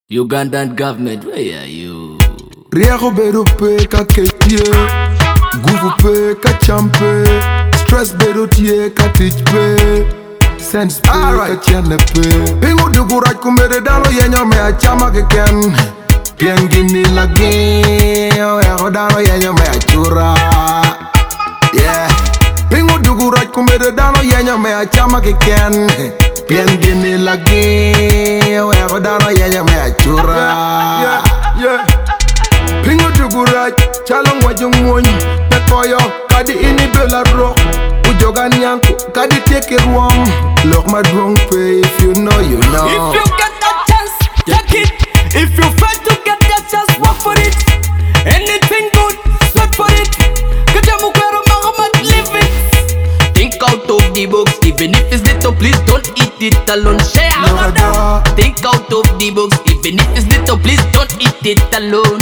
Ugandan government, where are you? Riego bedo pe ka ketie, guvu pe ka champe, stress bedo tie ka teach pe, sense pe ka chene pe. Pingu dugu raj kumere dalo yenyo me achama ke ken, piengini lagi, riego dalo yenyo me achura. Yeah, pingu dugu raj kumere dalo yenyo me achama ke ken, piengini lagi, riego dalo yenyo me achura. Yeah. Pingu duguraj, chalong wajong monyi Nekoyo, kadi ini bela rock Ujogan yanku, kadi take it wrong Lock my drunk pay, if you know, you know. If you get that chance, take it. If you fail to get that chance, work for it. Anything good, sweat for it. Kajamukwero Muhammad, live it. Think out of the box, even if it's little, please don't eat it alone. Share. Think out of the box, even if it's little, please don't eat it alone.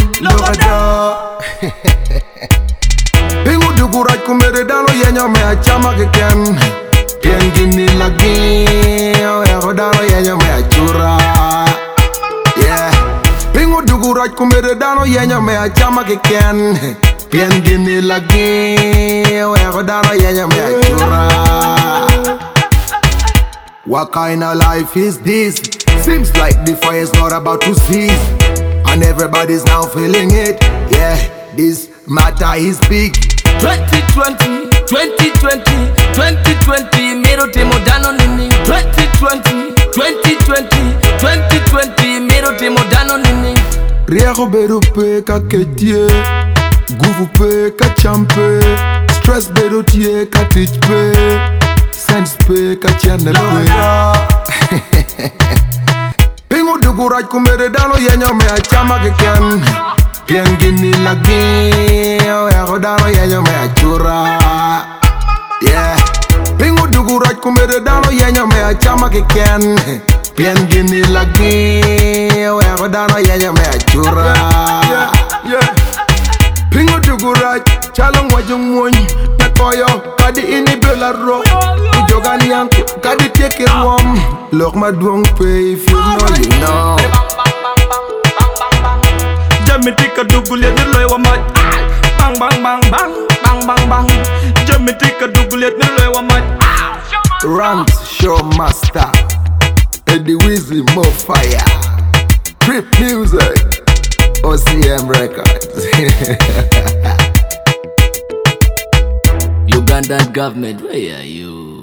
Pingu duguraj kumere dalo yenyo me achama ke ken, piengini lagi, riego dalo yenyo me achura. Yeah, pingu duguraj kumere dalo yenyo me achama ke ken, piengini lagi, riego dalo yenyo me achura. What kind of life is this? Seems like the fire's not about to cease, and everybody's now feeling it. Yeah, this matter is big. 2020, 2020, 2020, mero temo dano nini. 2020, 2020, 2020, mero temo dano nini. Riego bedo pe ka ketie, guvu pe ka champe, stress bedo tie ka teach pe, sense pe ka chene pe. Pingu duguraj kumere dalo yenyo me achama ke ken, piengini lagi, riego dalo yenyo me achura. Yeah, pingu duguraj kumere dalo yenyo me achama ke ken, piengini lagi, riego dalo yenyo me achura. Yeah. Pingu duguraj, chalong wajong monyi Nekoyo, kadi ini bela rock Ujogan yanku, kadi take it wrong Lock my drunk pay, if you know, you know. Jamitika dugulia ni loy wa mat. Bang bang bang bang bang bang bang. Jamitika dugulia ni loy wa mat. Rant show master, Eddie Weezy more fire, Trip Music, OCM Records. Ugandan government, where are you?